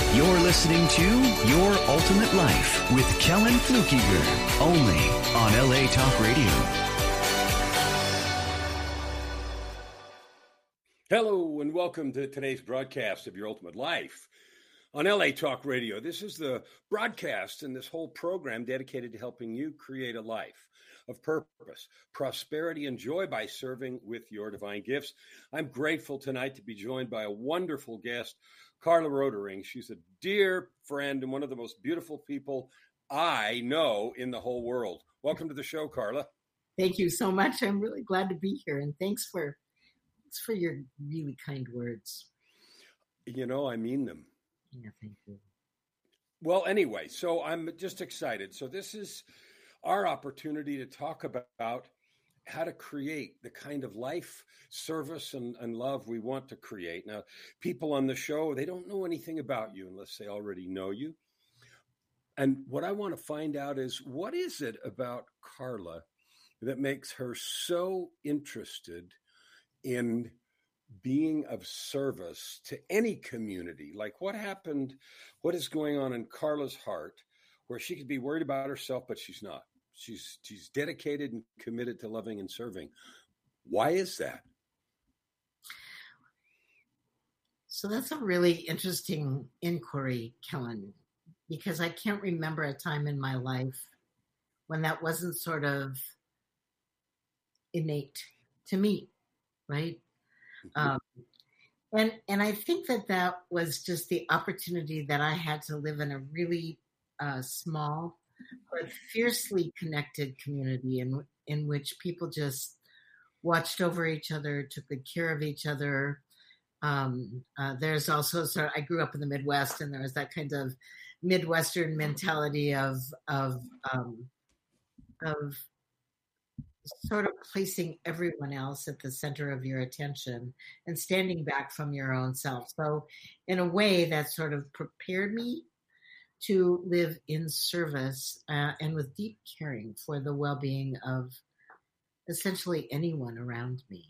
You're listening to Your Ultimate Life with Kellen Flukiger, only on LA Talk Radio. Hello and welcome to today's broadcast of Your Ultimate Life on LA Talk Radio. This is the broadcast and this whole program dedicated to helping you create a life of purpose, prosperity, and joy by serving with your divine gifts. I'm grateful tonight to be joined by a wonderful guest, Carla Rodering. She's a dear friend and one of the most beautiful people I know in the whole world. Welcome to the show, Carla. Thank you so much. I'm really glad to be here, and thanks for your really kind words. You know, I mean them. Yeah, thank you. Well, anyway, so I'm just excited. So this is our opportunity to talk about how to create the kind of life, service, and love we want to create. Now, people on the show, they don't know anything about you unless they already know you. And what I want to find out is, what is it about Carla that makes her so interested in being of service to any community? Like, what happened, what is going on in Carla's heart where she could be worried about herself, but she's not? She's dedicated and committed to loving and serving. Why is that? So that's a really interesting inquiry, Kellen, because I can't remember a time in my life when that wasn't sort of innate to me, right? And I think that was just the opportunity that I had to live in a really small but fiercely connected community in which people just watched over each other, took good care of each other. There's also I grew up in the Midwest, and there was that kind of Midwestern mentality of sort of placing everyone else at the center of your attention and standing back from your own self. So in a way that sort of prepared me to live in service and with deep caring for the well-being of essentially anyone around me.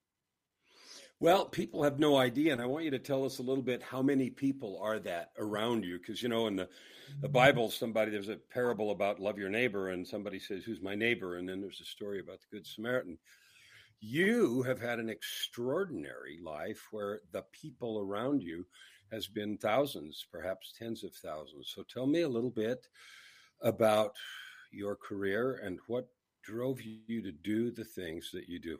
Well, people have no idea, and I want you to tell us a little bit how many people are that around you, because, you know, in the Bible, there's a parable about love your neighbor, and somebody says, who's my neighbor? And then there's a story about the Good Samaritan. You have had an extraordinary life where the people around you has been thousands, perhaps tens of thousands. So tell me a little bit about your career and what drove you to do the things that you do.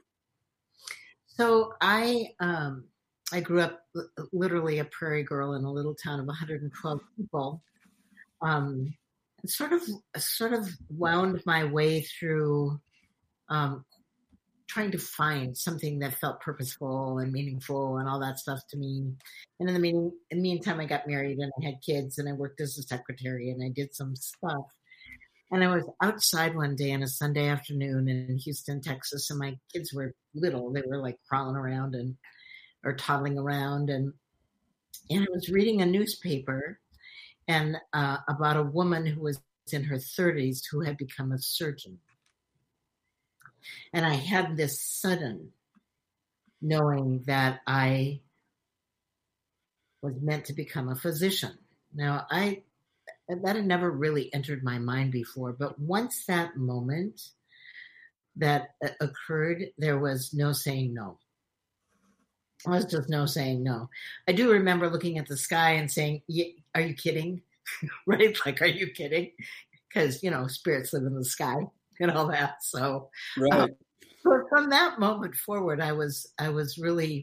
So I grew up literally a prairie girl in a little town of 112 people. And sort of wound my way through trying to find something that felt purposeful and meaningful and all that stuff to me. And in the meantime, I got married and I had kids and I worked as a secretary and I did some stuff. And I was outside one day on a Sunday afternoon in Houston, Texas, and my kids were little. They were like crawling around or toddling around. And I was reading a newspaper and about a woman who was in her 30s who had become a surgeon. And I had this sudden knowing that I was meant to become a physician. Now, that had never really entered my mind before, but once that moment that occurred, there was no saying no. There was just no saying no. I do remember looking at the sky and saying, are you kidding? Right? Like, are you kidding? Because, you know, spirits live in the sky and all that. So, right. So from that moment forward, I was really,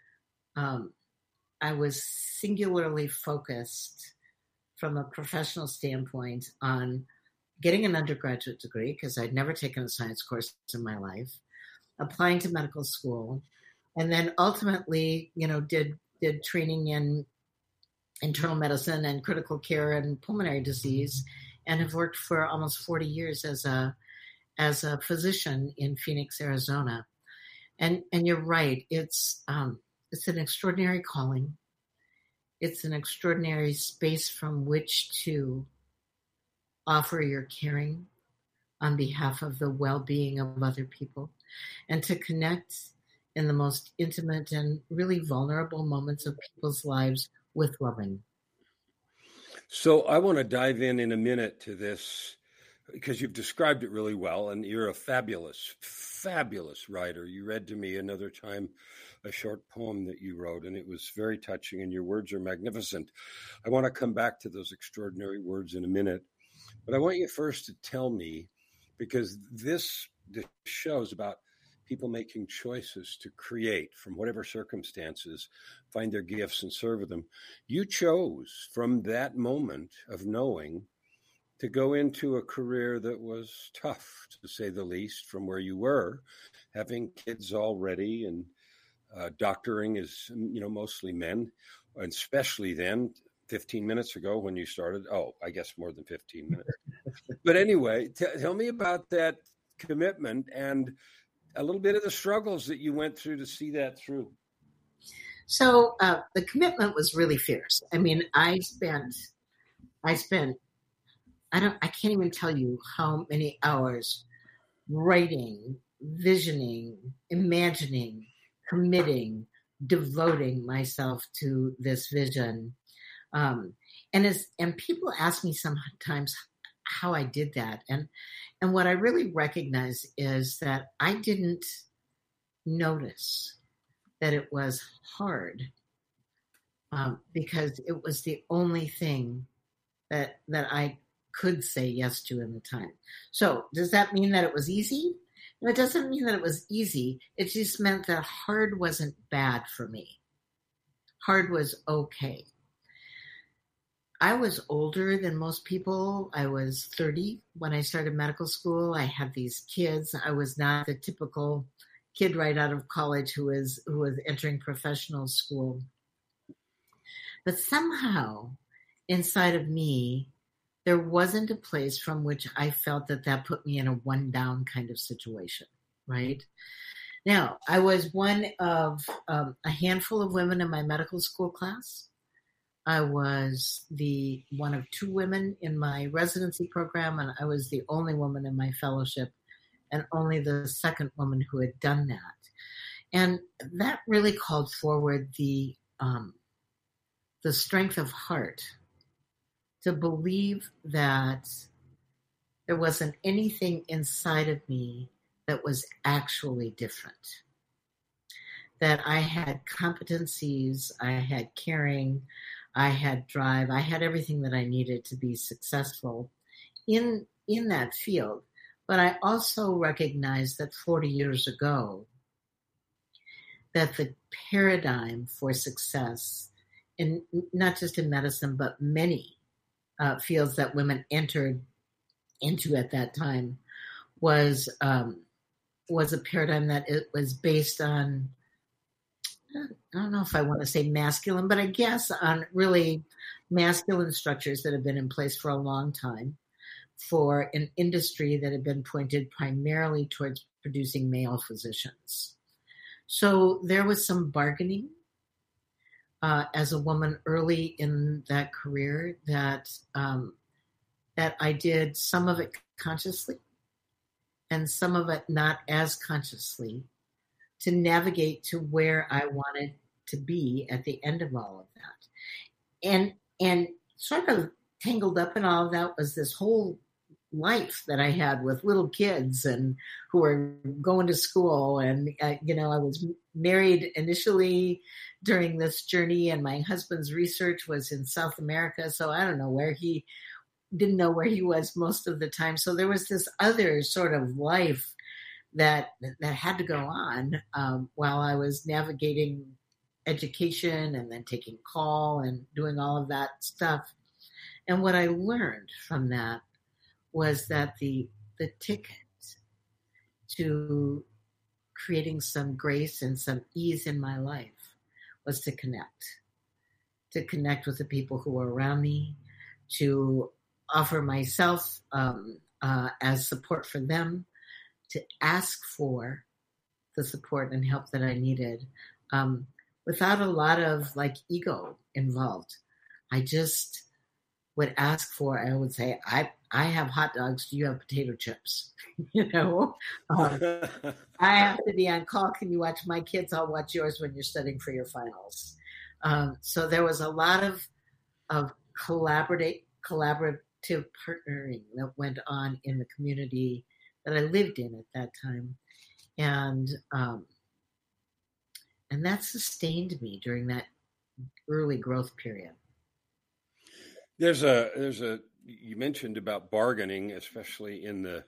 I was singularly focused from a professional standpoint on getting an undergraduate degree, because I'd never taken a science course in my life, applying to medical school, and then ultimately, you know, did training in internal medicine and critical care and pulmonary disease, and have worked for almost 40 years as a physician in Phoenix, Arizona. And you're right, it's an extraordinary calling. It's an extraordinary space from which to offer your caring on behalf of the well-being of other people, and to connect in the most intimate and really vulnerable moments of people's lives with loving. So I want to dive in a minute to this because you've described it really well, and you're a fabulous, fabulous writer. You read to me another time a short poem that you wrote, and it was very touching, and your words are magnificent. I want to come back to those extraordinary words in a minute, but I want you first to tell me, because this show is about people making choices to create from whatever circumstances, find their gifts and serve them. You chose from that moment of knowing to go into a career that was tough, to say the least, from where you were, having kids already, and doctoring is, mostly men, and especially then, 15 minutes ago when you started. Oh, I guess more than 15 minutes. But anyway, tell me about that commitment and a little bit of the struggles that you went through to see that through. So the commitment was really fierce. I mean, I spent, I can't even tell you how many hours writing, visioning, imagining, committing, devoting myself to this vision. And people ask me sometimes how I did that. And what I really recognize is that I didn't notice that it was hard because it was the only thing that I could say yes to in the time. So does that mean that it was easy? No, it doesn't mean that it was easy. It just meant that hard wasn't bad for me. Hard was okay. I was older than most people. I was 30 when I started medical school. I had these kids. I was not the typical kid right out of college who was entering professional school. But somehow inside of me, there wasn't a place from which I felt that put me in a one down kind of situation, right? Now, I was one of a handful of women in my medical school class. I was the one of two women in my residency program, and I was the only woman in my fellowship, and only the second woman who had done that. And that really called forward the strength of heart to believe that there wasn't anything inside of me that was actually different. That I had competencies, I had caring, I had drive, I had everything that I needed to be successful in that field. But I also recognized that 40 years ago, that the paradigm for success, in not just in medicine, but many fields that women entered into at that time, was a paradigm that it was based on, I don't know if I want to say masculine, but I guess on really masculine structures that have been in place for a long time for an industry that had been pointed primarily towards producing male physicians. So there was some bargaining as a woman early in that career that I did some of it consciously and some of it not as consciously, to navigate to where I wanted to be at the end of all of that. And sort of tangled up in all of that was this whole life that I had with little kids and who were going to school. And, I was married initially during this journey, and my husband's research was in South America. So I don't know didn't know where he was most of the time. So there was this other sort of life that had to go on while I was navigating education and then taking call and doing all of that stuff. And what I learned from that was that the ticket to creating some grace and some ease in my life was to connect with the people who were around me, to offer myself as support for them, to ask for the support and help that I needed without a lot of ego involved. I just would ask for, I would say, I have hot dogs. Do you have potato chips? I have to be on call. Can you watch my kids? I'll watch yours when you're studying for your finals. So there was a lot of collaborative partnering that went on in the community that I lived in at that time. And that sustained me during that early growth period. There's a you mentioned about bargaining, especially in the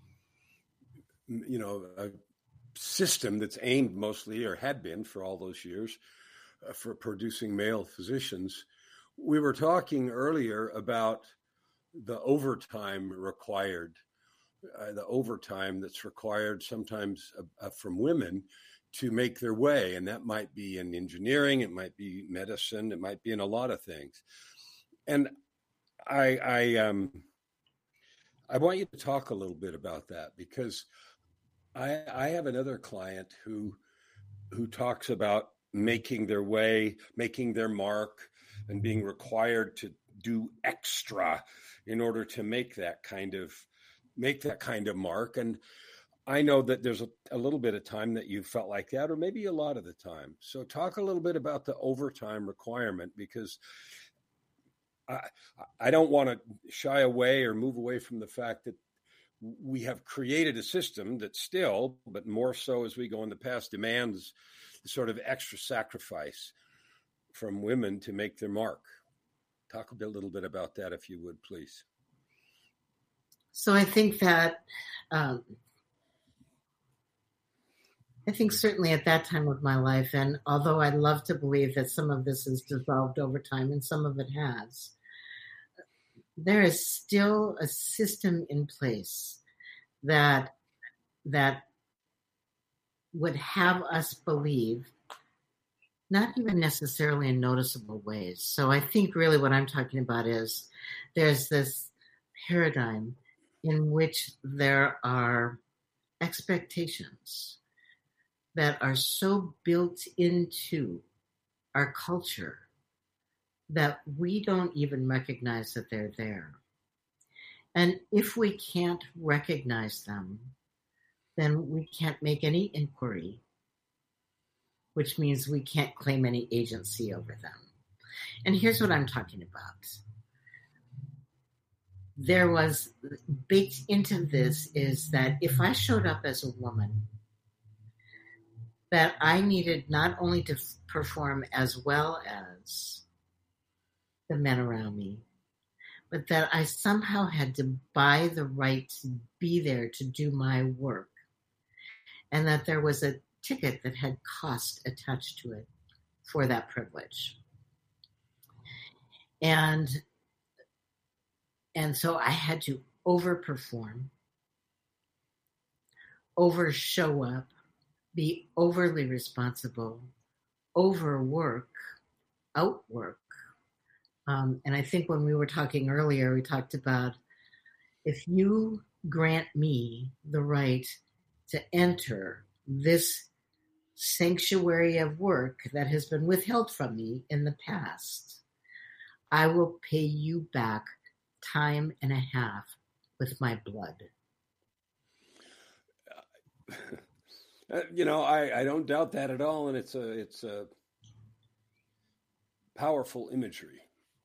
a system that's aimed mostly, or had been for all those years, for producing male physicians. We were talking earlier about the overtime required, the overtime that's required sometimes from women to make their way. And that might be in engineering, it might be medicine, it might be in a lot of things. And I want you to talk a little bit about that, because I have another client who talks about making their way, making their mark, and being required to do extra in order to make that kind of mark. And I know that there's a little bit of time that you felt like that, or maybe a lot of the time. So talk a little bit about the overtime requirement, because I don't want to shy away or move away from the fact that we have created a system that still, but more so as we go in the past, demands the sort of extra sacrifice from women to make their mark. Talk a little bit about that, if you would, please. So I think that, I think certainly at that time of my life, and although I'd love to believe that some of this has dissolved over time and some of it has, there is still a system in place that would have us believe, not even necessarily in noticeable ways. So I think really what I'm talking about is there's this paradigm in which there are expectations that are so built into our culture that we don't even recognize that they're there. And if we can't recognize them, then we can't make any inquiry, which means we can't claim any agency over them. And here's what I'm talking about. There was baked into this is that if I showed up as a woman, that I needed not only to perform as well as the men around me, but that I somehow had to buy the right to be there to do my work, and that there was a ticket that had cost attached to it for that privilege. And so I had to overperform, over show up, be overly responsible, overwork, outwork. And I think when we were talking earlier, we talked about, if you grant me the right to enter this sanctuary of work that has been withheld from me in the past, I will pay you back time and a half with my blood. I don't doubt that at all. And it's a powerful imagery.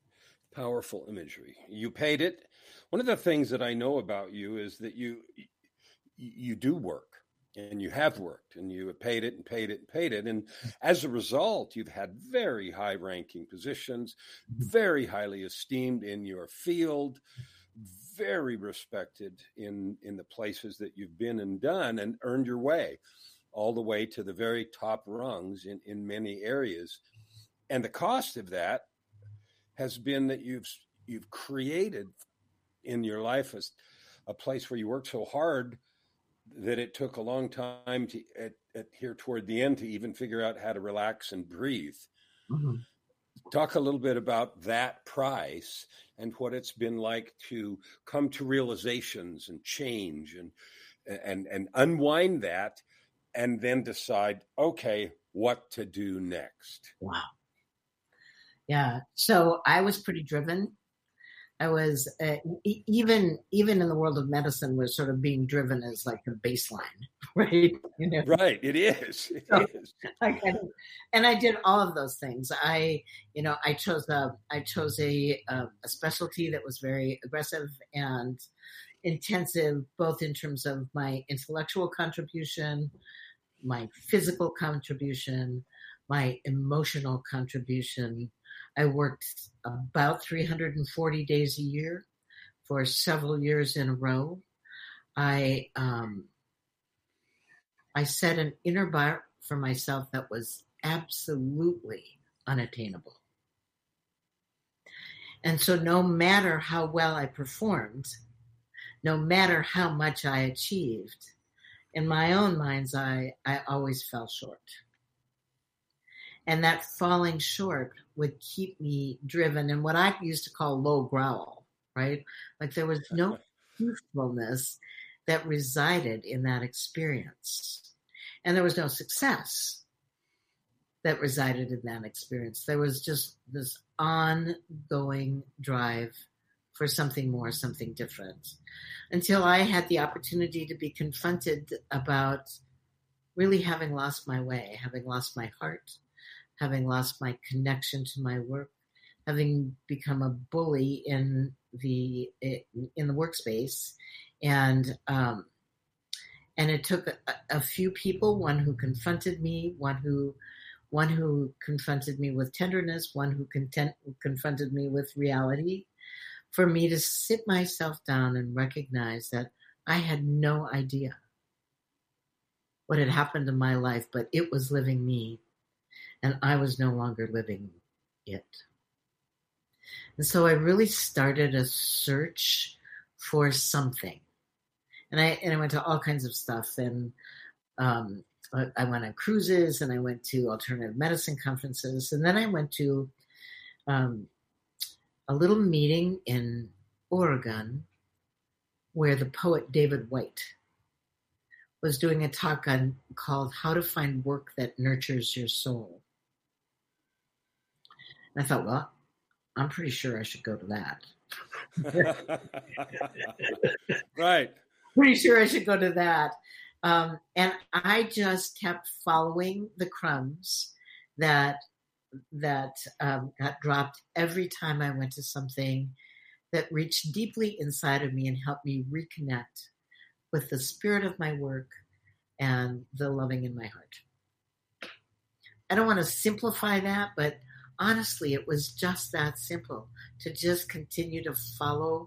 You paid it. One of the things that I know about you is that you do work, and you have worked, and you have paid it. And as a result, you've had very high ranking positions, very highly esteemed in your field, very respected in the places that you've been and done, and earned your way all the way to the very top rungs in many areas. And the cost of that has been that you've created in your life a place where you worked so hard that it took a long time to at here toward the end to even figure out how to relax and breathe. Mm-hmm. Talk a little bit about that price and what it's been like to come to realizations and change and unwind that, and then decide, okay, what to do next. Wow. Yeah. So I was pretty driven. I was even in the world of medicine was sort of being driven as like the baseline, right? Right. It is. It is. And I did all of those things. I chose a specialty that was very aggressive and intensive, both in terms of my intellectual contribution, my physical contribution, my emotional contribution. I worked about 340 days a year for several years in a row. I set an inner bar for myself that was absolutely unattainable. And so no matter how well I performed, no matter how much I achieved, in my own mind's eye, I always fell short. And that falling short would keep me driven in what I used to call low growl, right? Like there was no truthfulness that resided in that experience. And there was no success that resided in that experience. There was just this ongoing drive for something more, something different, until I had the opportunity to be confronted about really having lost my way, having lost my heart, having lost my connection to my work, having become a bully in the workspace, and it took a few people, one who confronted me, one who confronted me with tenderness, one who confronted me with reality, for me to sit myself down and recognize that I had no idea what had happened in my life, but it was living me, and I was no longer living it. And so I really started a search for something. And I went to all kinds of stuff. And I went on cruises, and I went to alternative medicine conferences. And then I went to a little meeting in Oregon where the poet David Whyte was doing a talk called How to Find Work That Nurtures Your Soul. And I thought, well, I'm pretty sure I should go to that. Right. Pretty sure I should go to that. And I just kept following the crumbs that got dropped every time I went to something that reached deeply inside of me and helped me reconnect with the spirit of my work and the loving in my heart. I don't want to simplify that, but honestly, it was just that simple, to just continue to follow.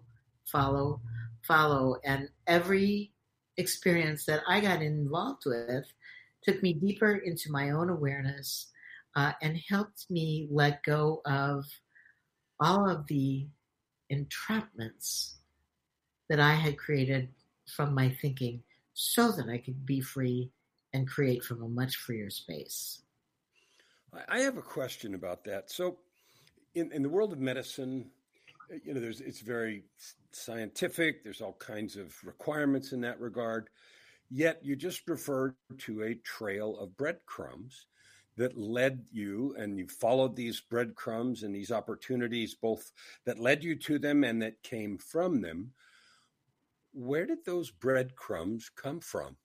And every experience that I got involved with took me deeper into my own awareness and helped me let go of all of the entrapments that I had created from my thinking so that I could be free and create from a much freer space. I have a question about that. So in the world of medicine, it's very scientific. There's all kinds of requirements in that regard. Yet you just referred to a trail of breadcrumbs that led you, and you followed these breadcrumbs and these opportunities, both that led you to them and that came from them. Where did those breadcrumbs come from?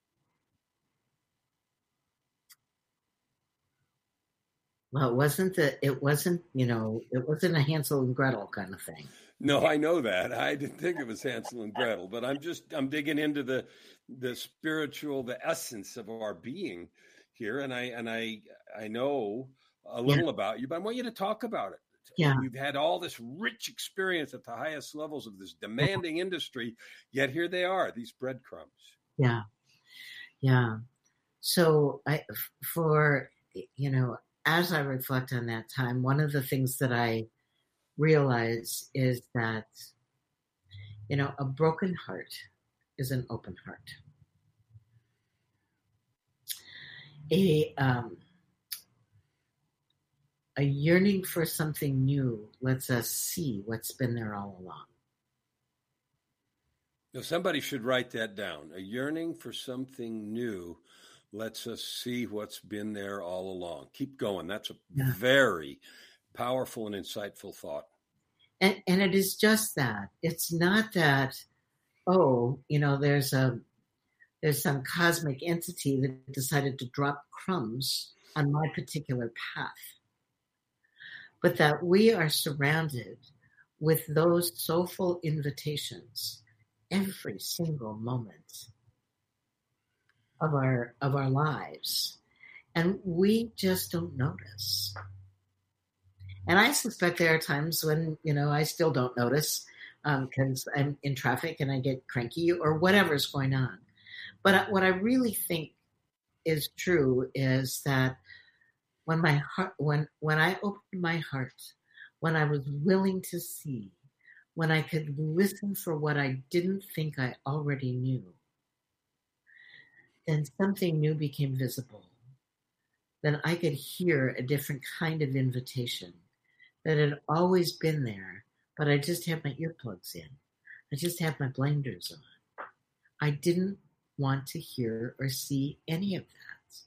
Well, it wasn't a Hansel and Gretel kind of thing. No, I know that. I didn't think it was Hansel and Gretel, but I'm digging into the spiritual, the essence of our being here. And I know a little about you, but I want you to talk about it. Yeah. You've had all this rich experience at the highest levels of this demanding industry, yet here they are, these breadcrumbs. Yeah. Yeah. So as I reflect on that time, one of the things that I realize is that, a broken heart is an open heart. A yearning for something new lets us see what's been there all along. Now, somebody should write that down. A yearning for something new lets us see what's been there all along. Keep going. That's a very powerful and insightful thought. And it is just that. It's not that, oh, there's some cosmic entity that decided to drop crumbs on my particular path. But that we are surrounded with those soulful invitations every single moment of our lives. And we just don't notice. And I suspect there are times when, I still don't notice because I'm in traffic and I get cranky or whatever's going on. But what I really think is true is that when my heart, when I opened my heart, when I was willing to see, when I could listen for what I didn't think I already knew, then something new became visible. Then I could hear a different kind of invitation that had always been there, but I just had my earplugs in. I just had my blinders on. I didn't want to hear or see any of that.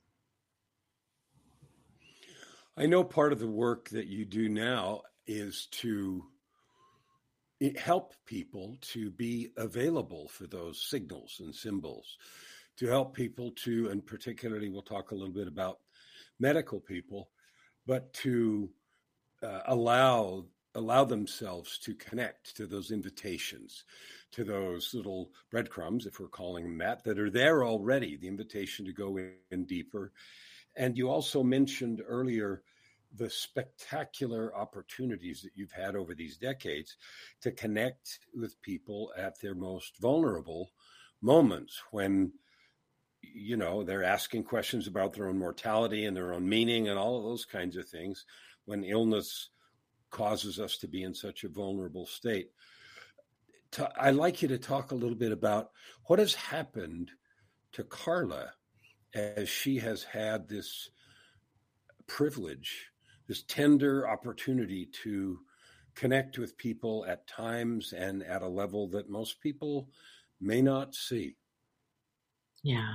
I know part of the work that you do now is to help people to be available for those signals and symbols, to help people to, and particularly we'll talk a little bit about medical people, but to allow themselves to connect to those invitations, to those little breadcrumbs, if we're calling them that are there already, the invitation to go in deeper. And you also mentioned earlier the spectacular opportunities that you've had over these decades to connect with people at their most vulnerable moments when, they're asking questions about their own mortality and their own meaning and all of those kinds of things, when illness causes us to be in such a vulnerable state. I'd like you to talk a little bit about what has happened to Carla as she has had this privilege, this tender opportunity to connect with people at times and at a level that most people may not see. Yeah.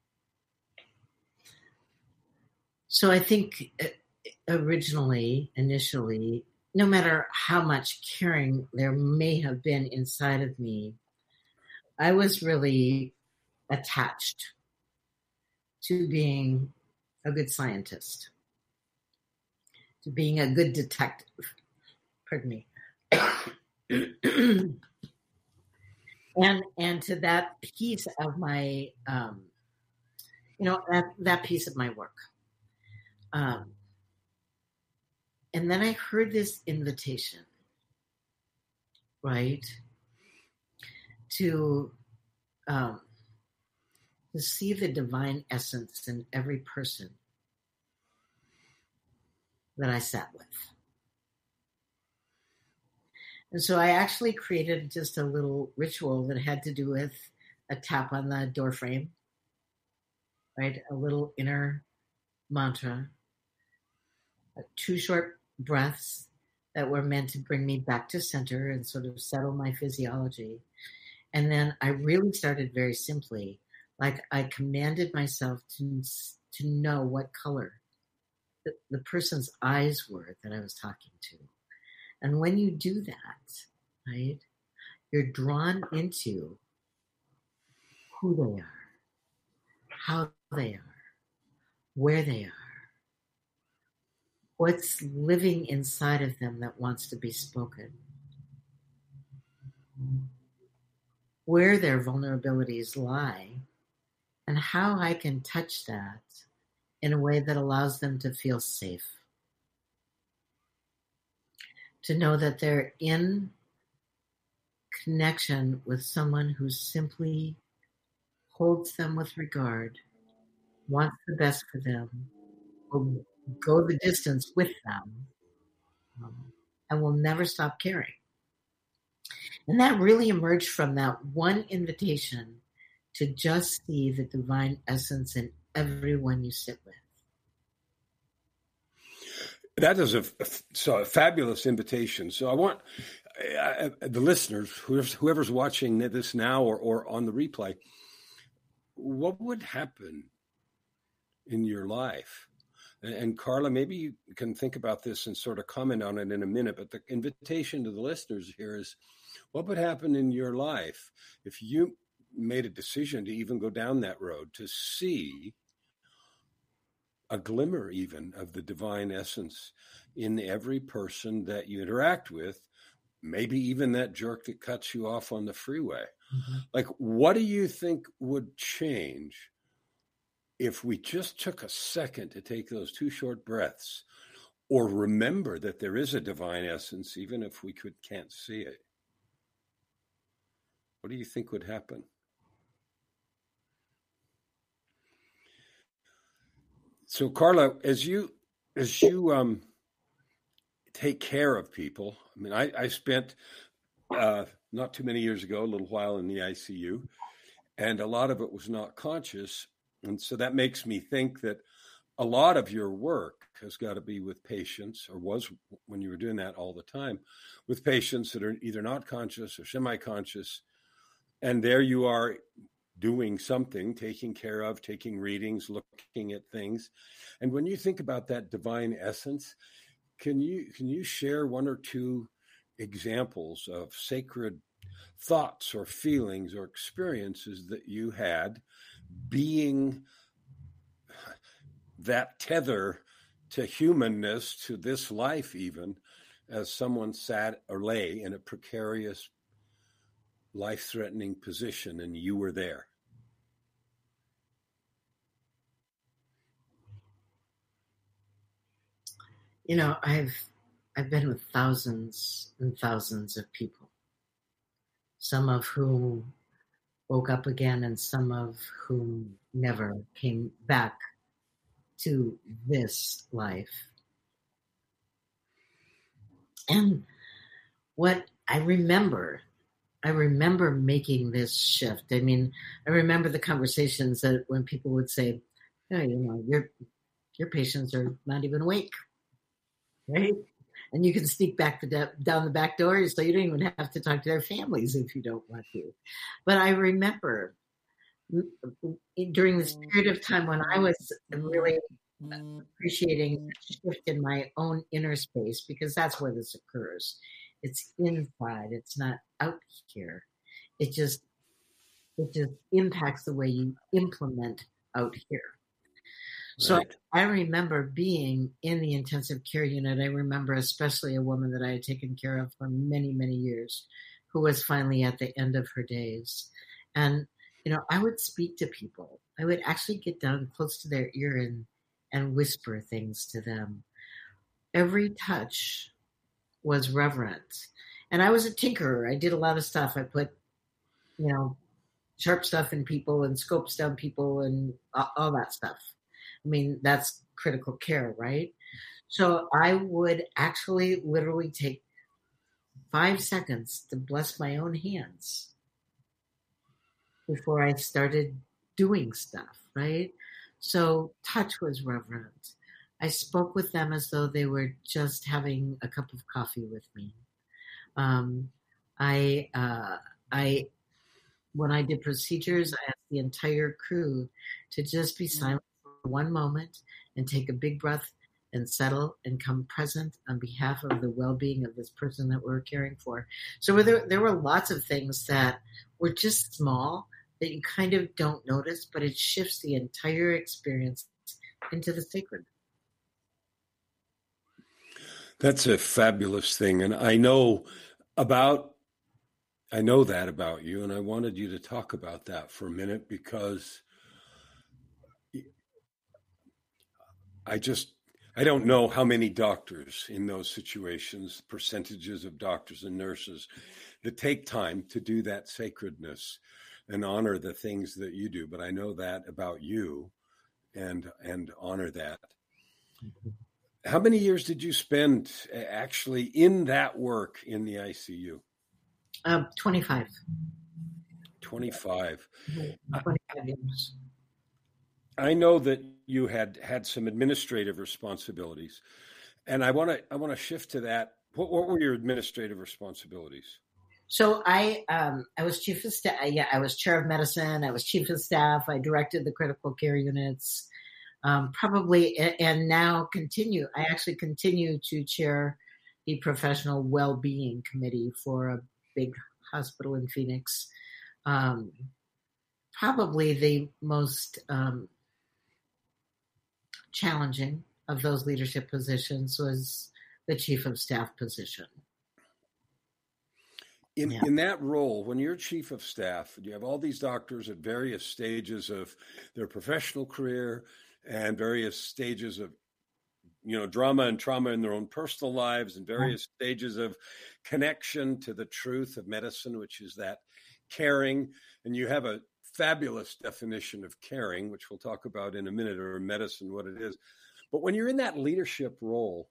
So I think initially, no matter how much caring there may have been inside of me, I was really attached to being a good scientist, to being a good detective. Pardon me. and to that piece of my, that piece of my work. And then I heard this invitation, right, to see the divine essence in every person that I sat with. And so I actually created just a little ritual that had to do with a tap on the door frame, right, a little inner mantra, 2 short breaths that were meant to bring me back to center and sort of settle my physiology. And then I really started very simply, like I commanded myself to know what color the person's eyes were that I was talking to. And when you do that, right, you're drawn into who they are, how they are, where they are, what's living inside of them that wants to be spoken, where their vulnerabilities lie, and how I can touch that in a way that allows them to feel safe. To know that they're in connection with someone who simply holds them with regard, wants the best for them, will go the distance with them, and will never stop caring. And that really emerged from that one invitation to just see the divine essence in everyone you sit with. That is a fabulous invitation. So I want the listeners, whoever's watching this now or on the replay, what would happen in your life And Carla, maybe you can think about this and sort of comment on it in a minute, but the invitation to the listeners here is, what would happen in your life if you made a decision to even go down that road, to see a glimmer even of the divine essence in every person that you interact with, maybe even that jerk that cuts you off on the freeway? Mm-hmm. Like, what do you think would change if we just took a second to take those 2 short breaths, or remember that there is a divine essence, even if we can't see it? What do you think would happen? So, Carla, as you take care of people, I mean, I spent not too many years ago, a little while in the ICU, and a lot of it was not conscious. And so that makes me think that a lot of your work has got to be with patients, or was when you were doing that all the time, with patients that are either not conscious or semi-conscious. And there you are doing something, taking care of, taking readings, looking at things. And when you think about that divine essence, can you share 1 or 2 examples of sacred thoughts or feelings or experiences that you had being that tether to humanness, to this life, even as someone sat or lay in a precarious, life-threatening position and you were there? You know, I've been with thousands and thousands of people, some of whom woke up again and some of whom never came back to this life. And what I remember making this shift. I mean, I remember the conversations that when people would say, oh, you know, your patients are not even awake, right? And you can sneak back down the back door, so you don't even have to talk to their families if you don't want to. But I remember during this period of time when I was really appreciating a shift in my own inner space, because that's where this occurs. It's inside. It's not out here. It just impacts the way you implement out here. So right. I remember being in the intensive care unit. I remember especially a woman that I had taken care of for many, many years, who was finally at the end of her days. And, you know, I would speak to people. I would actually get down close to their ear and whisper things to them. Every touch was reverent. And I was a tinkerer. I did a lot of stuff. I put, you know, sharp stuff in people and scopes down people and all that stuff. I mean, that's critical care, right? So I would actually literally take 5 seconds to bless my own hands before I started doing stuff, right? So touch was reverent. I spoke with them as though they were just having a cup of coffee with me. When I did procedures, I asked the entire crew to just be silent for 1 moment and take a big breath and settle and come present on behalf of the well-being of this person that we're caring for. So there were lots of things that were just small that you kind of don't notice, but it shifts the entire experience into the sacred. That's a fabulous thing. And I know that about you, and I wanted you to talk about that for a minute, because I don't know how many doctors in those situations, percentages of doctors and nurses that take time to do that sacredness and honor the things that you do. But I know that about you and honor that. Mm-hmm. How many years did you spend actually in that work in the ICU? 25. 25. 25 years. I know that you had some administrative responsibilities, and I want to shift to that. What were your administrative responsibilities? So I was chief of staff. Yeah, I was chair of medicine. I was chief of staff. I directed the critical care units. probably, and now continue. I actually continue to chair the professional well-being committee for a big hospital in Phoenix. Probably the most challenging of those leadership positions was the chief of staff position. In that role, when you're chief of staff, you have all these doctors at various stages of their professional career and various stages of, drama and trauma in their own personal lives and various stages of connection to the truth of medicine, which is that caring. And you have a fabulous definition of caring, which we'll talk about in a minute, or medicine, what it is. But when you're in that leadership role,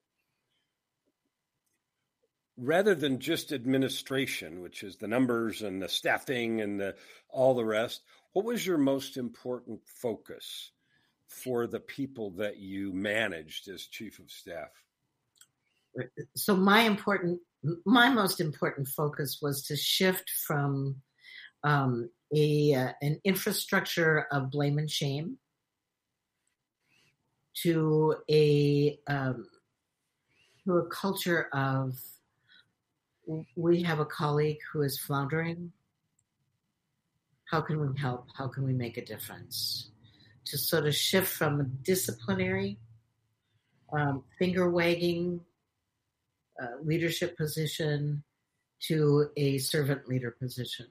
rather than just administration, which is the numbers and the staffing and all the rest, what was your most important focus for the people that you managed as chief of staff? So my most important focus was to shift from an infrastructure of blame and shame to a culture of, we have a colleague who is floundering. How can we help? How can we make a difference? To sort of shift from a disciplinary, finger-wagging leadership position to a servant leader position.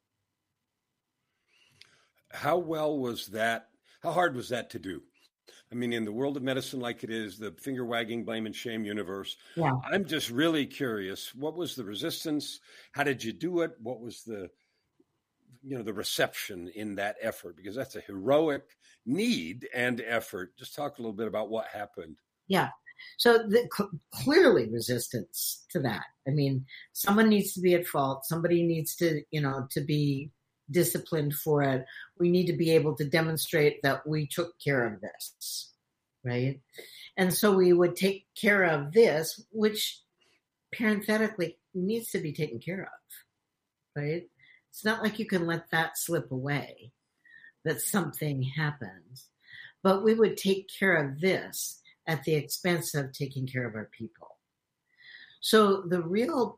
How well was that? How hard was that to do? I mean, in the world of medicine, like it is, the finger-wagging, blame and shame universe, I'm just really curious. What was the resistance? How did you do it? What was the reception in that effort? Because that's a heroic need and effort. Just talk a little bit about what happened. Yeah. So clearly resistance to that. I mean, someone needs to be at fault. Somebody needs to, to be disciplined for it. We need to be able to demonstrate that we took care of this, right? And so we would take care of this, which parenthetically needs to be taken care of, right? It's not like you can let that slip away, that something happens. But we would take care of this at the expense of taking care of our people. So the real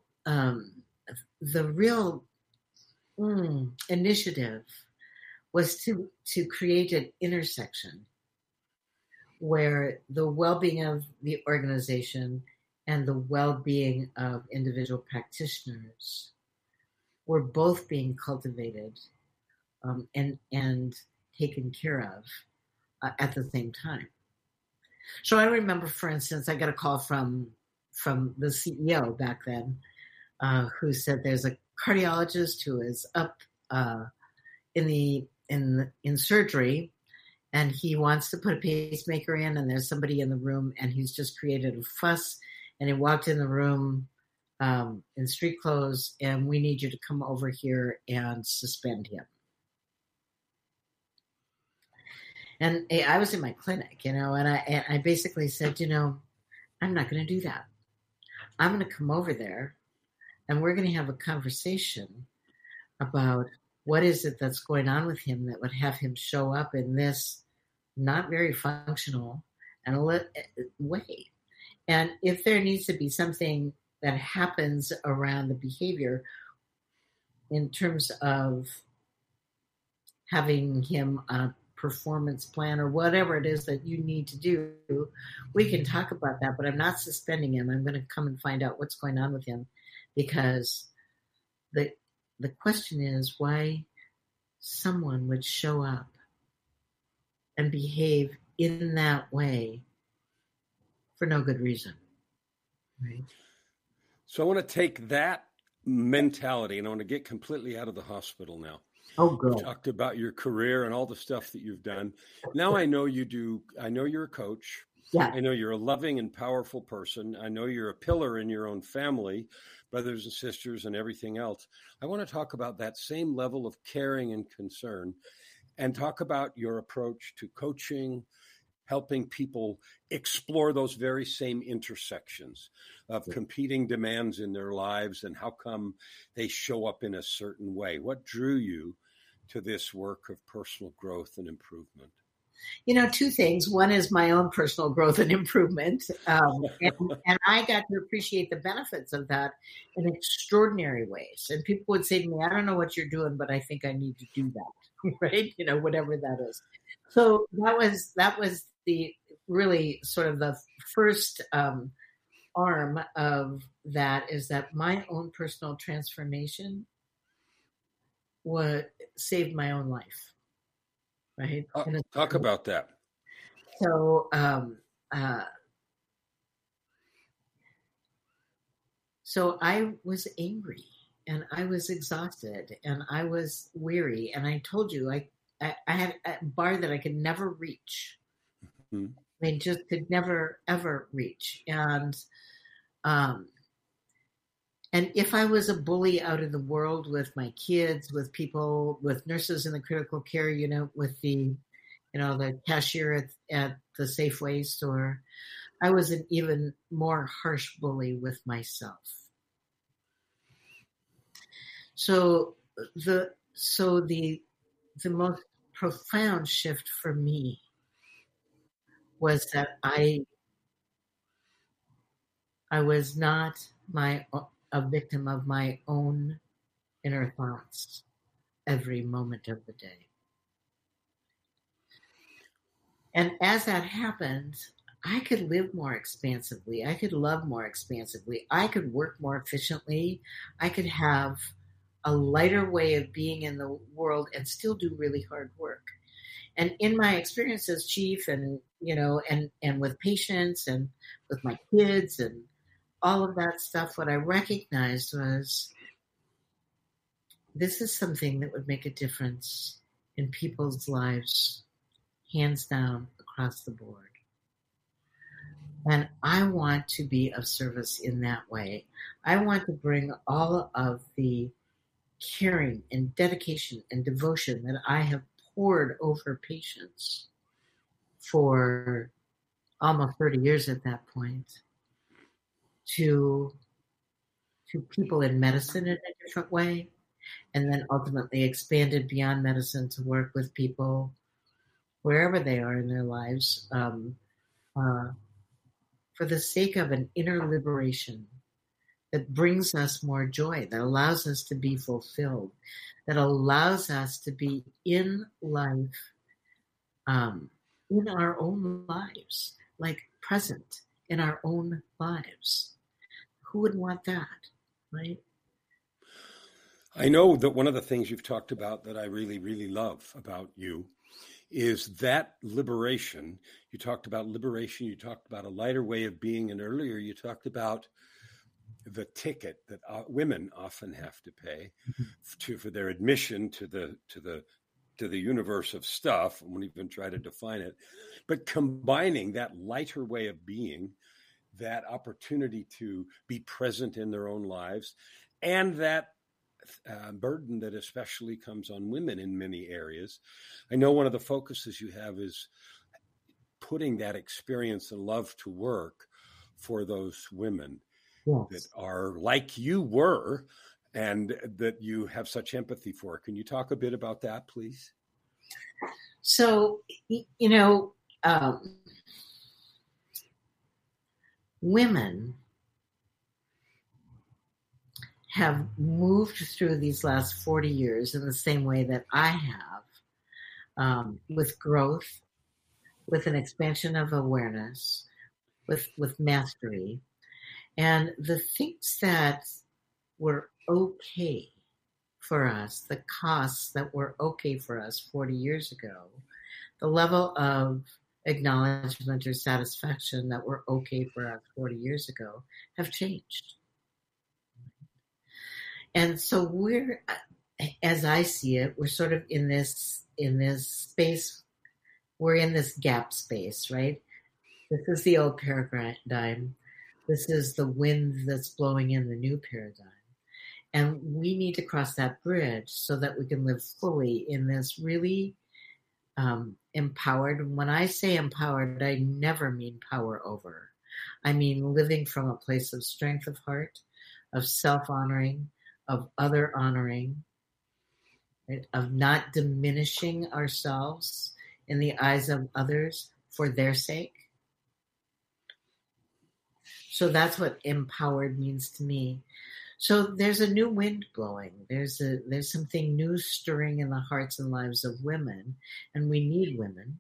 initiative was to create an intersection where the well-being of the organization and the well-being of individual practitioners were both being cultivated and taken care of at the same time. So I remember, for instance, I got a call from the CEO back then who said there's a cardiologist who is up in surgery, and he wants to put a pacemaker in, and there's somebody in the room, and he's just created a fuss, and he walked in the room in street clothes, and we need you to come over here and suspend him. And I was in my clinic, and I basically said, I'm not going to do that. I'm going to come over there, and we're going to have a conversation about what is it that's going on with him that would have him show up in this not very functional way. And if there needs to be something that happens around the behavior in terms of having him on a performance plan or whatever it is that you need to do, we can talk about that, but I'm not suspending him. I'm going to come and find out what's going on with him, because the question is why someone would show up and behave in that way for no good reason, right? So I want to take that mentality, and I want to get completely out of the hospital now. Oh, good. You talked about your career and all the stuff that you've done. Now I know you do. I know you're a coach. Yeah. I know you're a loving and powerful person. I know you're a pillar in your own family, brothers and sisters and everything else. I want to talk about that same level of caring and concern, and talk about your approach to coaching, helping people explore those very same intersections of competing demands in their lives and how come they show up in a certain way. What drew you to this work of personal growth and improvement? two things. One is my own personal growth and improvement. And I got to appreciate the benefits of that in extraordinary ways. And people would say to me, I don't know what you're doing, but I think I need to do that, right? Whatever that is. So that was the really sort of the first arm of that, is that my own personal transformation saved my own life. Right. Talk about that. So, so I was angry and I was exhausted and I was weary. And I told you, I had a bar that I could never reach. Mm-hmm. I just could never, ever reach. And if I was a bully out in the world with my kids, with people, with nurses in the critical care unit, with the cashier at the Safeway store, I was an even more harsh bully with myself. So the most profound shift for me was that I was not a victim of my own inner thoughts every moment of the day. And as that happened, I could live more expansively. I could love more expansively. I could work more efficiently. I could have a lighter way of being in the world and still do really hard work. And in my experience as chief and with patients and with my kids and all of that stuff, what I recognized was this is something that would make a difference in people's lives, hands down, across the board. And I want to be of service in that way. I want to bring all of the caring and dedication and devotion that I have poured over patients for almost 30 years at that point to people in medicine in a different way, and then ultimately expanded beyond medicine to work with people wherever they are in their lives for the sake of an inner liberation that brings us more joy, that allows us to be fulfilled, that allows us to be in life, in our own lives, like present in our own lives. Who would want that, right? I know that one of the things you've talked about that I really, really love about you is that liberation. You talked about liberation. You talked about a lighter way of being. And earlier you talked about the ticket that women often have to pay for their admission to the universe of stuff. I won't even try to define it, but combining that lighter way of being, that opportunity to be present in their own lives, and that burden that especially comes on women in many areas. I know one of the focuses you have is putting that experience and love to work for those women. Yes. That are like you were and that you have such empathy for. Can you talk a bit about that, please? So, women have moved through these last 40 years in the same way that I have, with growth, with an expansion of awareness, with mastery. And the things that were okay for us, the costs that were okay for us 40 years ago, the level of acknowledgement or satisfaction that were okay for us 40 years ago have changed. And so we're, as I see it, we're sort of in this space, we're in this gap space, right? This is the old paradigm. This is the wind that's blowing in the new paradigm. And we need to cross that bridge so that we can live fully in this really empowered. When I say empowered, I never mean power over. I mean living from a place of strength of heart, of self-honoring, of other honoring, right? Of not diminishing ourselves in the eyes of others for their sake. So that's what empowered means to me. So there's a new wind blowing. There's something new stirring in the hearts and lives of women, and we need women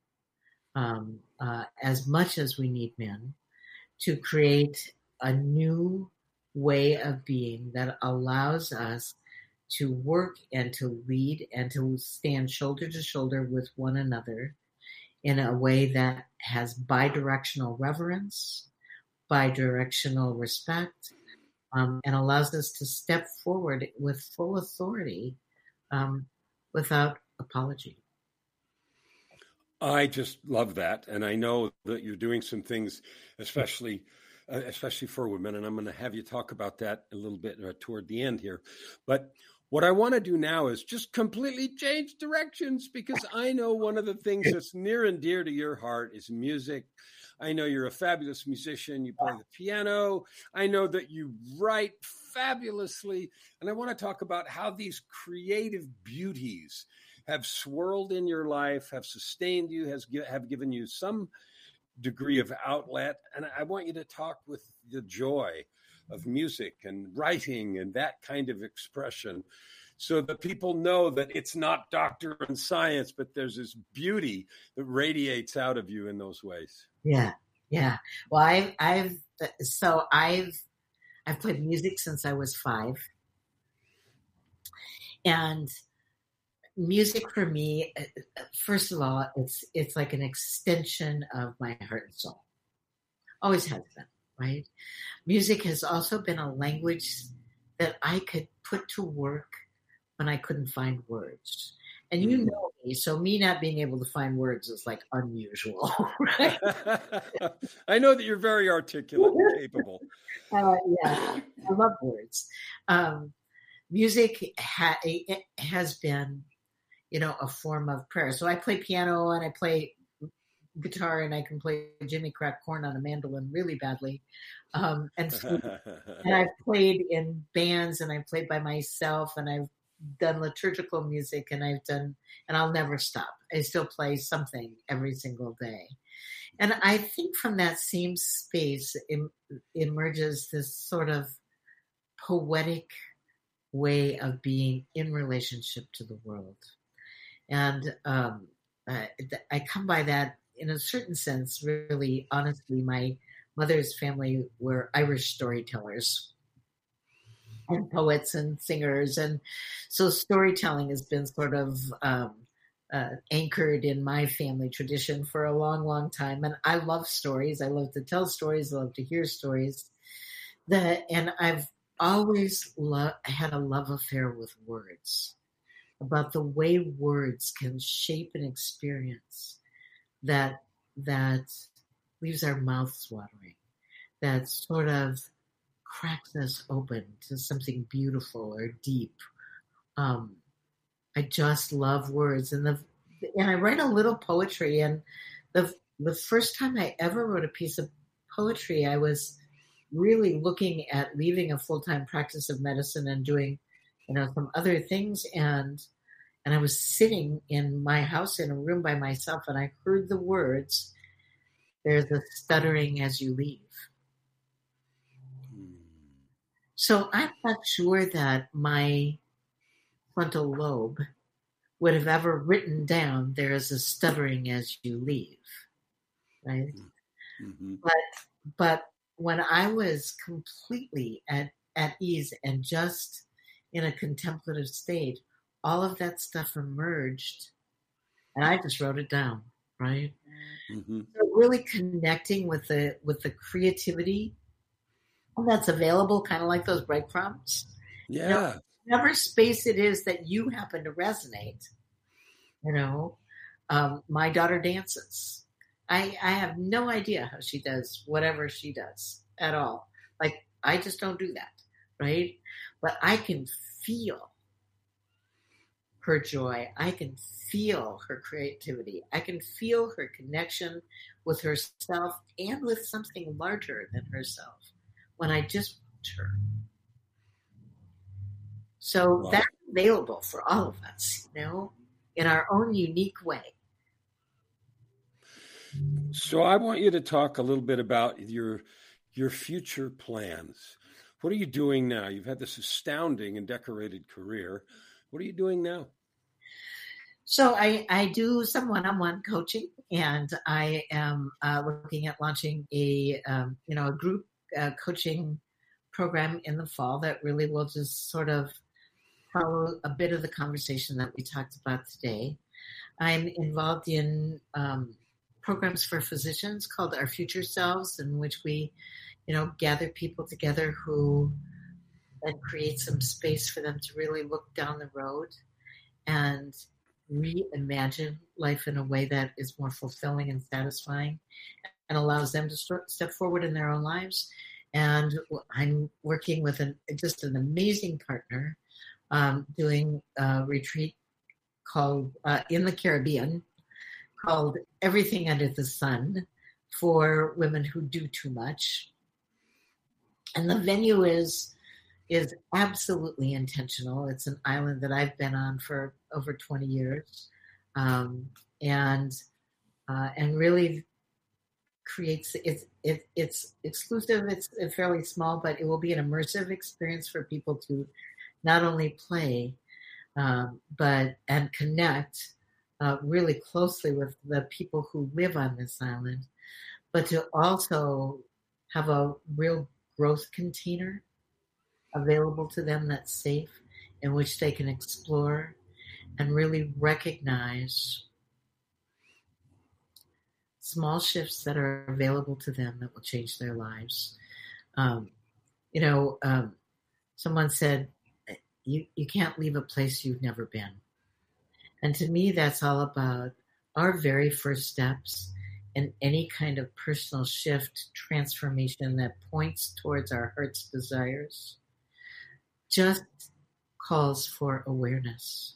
as much as we need men to create a new way of being that allows us to work and to lead and to stand shoulder to shoulder with one another in a way that has bidirectional reverence, bidirectional respect, and allows us to step forward with full authority without apology. I just love that. And I know that you're doing some things, especially for women. And I'm going to have you talk about that a little bit toward the end here. But what I want to do now is just completely change directions, because I know one of the things that's near and dear to your heart is music. I know you're a fabulous musician. You play the piano. I know that you write fabulously. And I want to talk about how these creative beauties have swirled in your life, have sustained you, have given you some degree of outlet. And I want you to talk with the joy of music and writing and that kind of expression, so that people know that it's not doctor and science, but there's this beauty that radiates out of you in those ways. Yeah. Well, I've played music since I was 5, and music for me, first of all, it's like an extension of my heart and soul. Always has been, right? Music has also been a language that I could put to work when I couldn't find words. And you know me, so me not being able to find words is like unusual, right? I know that you're very articulate and capable. Yeah, I love words. Music has been, a form of prayer. So I play piano and I play guitar and I can play Jimmy Crack Corn on a mandolin really badly. And I've played in bands and I've played by myself and I've done liturgical music and I'll never stop. I still play something every single day. And I think from that same space emerges this sort of poetic way of being in relationship to the world. And I come by that in a certain sense, really, honestly. My mother's family were Irish storytellers and poets and singers. And so storytelling has been sort of anchored in my family tradition for a long, long time. And I love stories. I love to tell stories. I love to hear stories. And I've always had a love affair with words, about the way words can shape an experience that leaves our mouths watering, that sort of cracks us open to something beautiful or deep. I just love words, and I write a little poetry. And the first time I ever wrote a piece of poetry, I was really looking at leaving a full-time practice of medicine and doing, some other things. And I was sitting in my house in a room by myself, and I heard the words, "There's a stuttering as you leave." So I'm not sure that my frontal lobe would have ever written down, "There is a stuttering as you leave," right? Mm-hmm. But when I was completely at ease and just in a contemplative state, all of that stuff emerged, and I just wrote it down, right? Mm-hmm. So really connecting with the creativity that's available, kind of like those breadcrumbs. Yeah. Whatever space it is that you happen to resonate. My daughter dances. I have no idea how she does whatever she does at all. Like, I just don't do that, right? But I can feel her joy. I can feel her creativity. I can feel her connection with herself and with something larger than herself when I just watch her. So wow. That's available for all of us, in our own unique way. So I want you to talk a little bit about your future plans. What are you doing now? You've had this astounding and decorated career. What are you doing now? So I do some one-on-one coaching, and I am looking at launching a group coaching program in the fall that really will just sort of follow a bit of the conversation that we talked about today. I'm involved in programs for physicians called Our Future Selves, in which we, gather people together who and create some space for them to really look down the road and reimagine life in a way that is more fulfilling and satisfying and allows them to step forward in their own lives. And I'm working with just an amazing partner doing a retreat called in the Caribbean called Everything Under the Sun for women who do too much. And the venue is absolutely intentional. It's an island that I've been on for over 20 years, and really creates it's exclusive. It's fairly small, but it will be an immersive experience for people to not only play, and connect really closely with the people who live on this island, but to also have a real growth container available to them that's safe, in which they can explore and really recognize small shifts that are available to them that will change their lives. Someone said, you can't leave a place you've never been. And to me, that's all about our very first steps in any kind of personal shift, transformation that points towards our heart's desires. Just calls for awareness.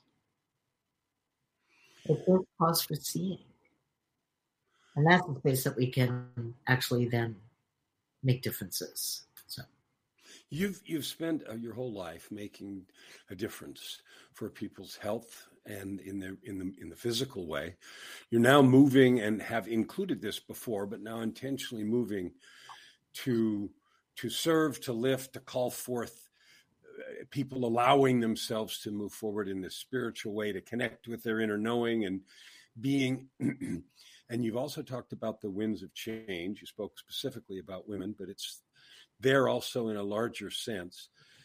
It just calls for seeing. And that's the place that we can actually then make differences. So You've spent your whole life making a difference for people's health and in the physical way. You're now moving and have included this before, but now intentionally moving to serve, to lift, to call forth people allowing themselves to move forward in this spiritual way, to connect with their inner knowing and being. And you've also talked about the winds of change. You spoke specifically about women, but it's there also in a larger sense.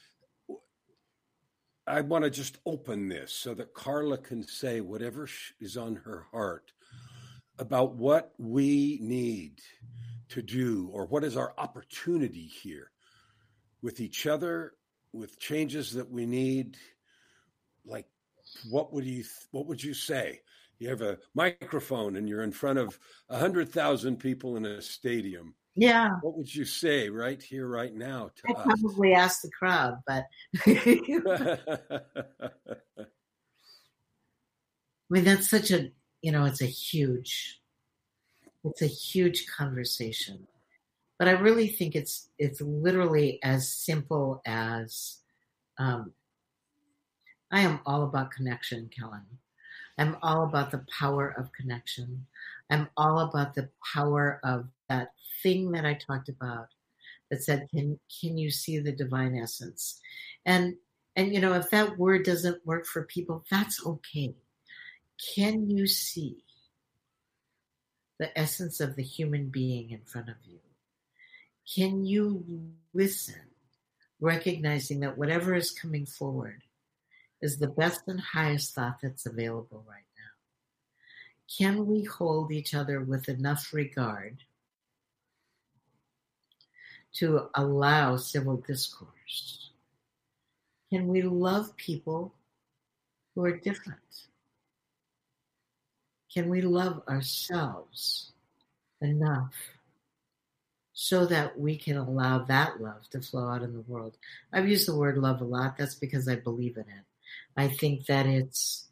I want to just open this so that Carla can say whatever is on her heart about what we need to do, or what is our opportunity here with each other, with changes that we need. Like, what would you say? You have a microphone and you're in front of 100,000 people in a stadium. Yeah. What would you say right here, right now to us? I'd probably ask the crowd, but I mean, that's such a, it's a huge conversation. But I really think it's literally as simple as, I am all about connection, Kellen. I'm all about the power of connection. I'm all about the power of that thing that I talked about that said, can you see the divine essence? And if that word doesn't work for people, that's okay. Can you see the essence of the human being in front of you? Can you listen, recognizing that whatever is coming forward is the best and highest thought that's available right now? Can we hold each other with enough regard to allow civil discourse? Can we love people who are different? Can we love ourselves enough so that we can allow that love to flow out in the world? I've used the word love a lot. That's because I believe in it. I think that it's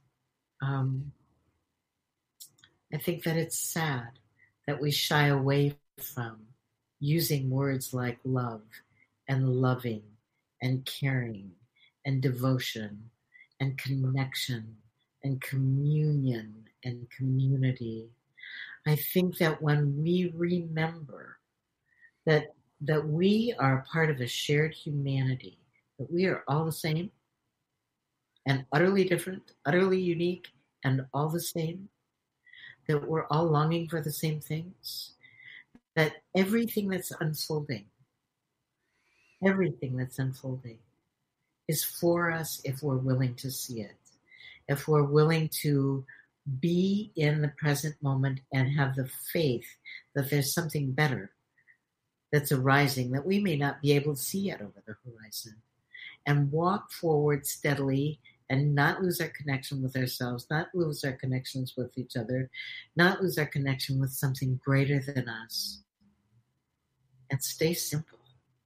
sad that we shy away from using words like love and loving and caring and devotion and connection and communion and community. I think that when we remember that we are part of a shared humanity, that we are all the same and utterly different, utterly unique, and all the same, that we're all longing for the same things, that everything that's unfolding is for us if we're willing to see it, if we're willing to be in the present moment and have the faith that there's something better that's arising that we may not be able to see yet over the horizon, and walk forward steadily and not lose our connection with ourselves, not lose our connections with each other, not lose our connection with something greater than us, and stay simple.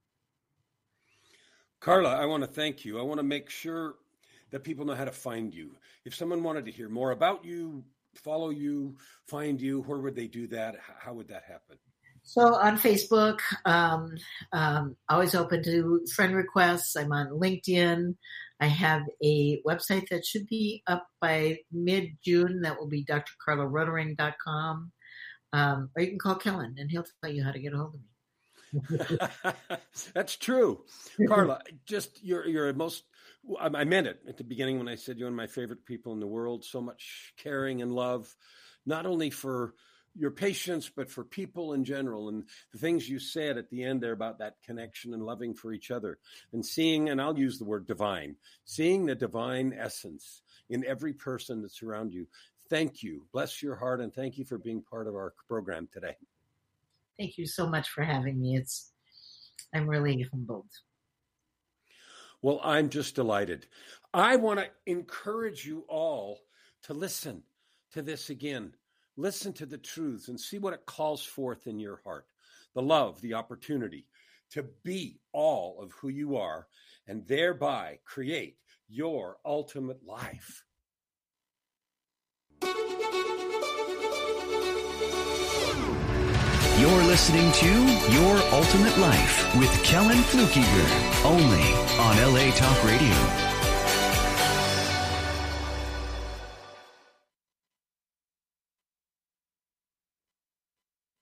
Carla, I want to thank you. I want to make sure that people know how to find you. If someone wanted to hear more about you, follow you, find you, where would they do that? How would that happen? So on Facebook, always open to friend requests. I'm on LinkedIn. I have a website that should be up by mid-June. That will be drcarlarotering.com. Or you can call Kellen and he'll tell you how to get a hold of me. That's true. Carla, just you're most, I meant it at the beginning when I said you're one of my favorite people in the world. So much caring and love, not only for your patients, but for people in general. And the things you said at the end there about that connection and loving for each other and seeing, and I'll use the word divine, seeing the divine essence in every person that's around you. Thank you. Bless your heart. And thank you for being part of our program today. Thank you so much for having me. I'm really humbled. Well, I'm just delighted. I want to encourage you all to listen to this again. Listen to the truths and see what it calls forth in your heart. The love, the opportunity to be all of who you are and thereby create your ultimate life. You're listening to Your Ultimate Life with Kellen Flukiger, only on LA Talk Radio.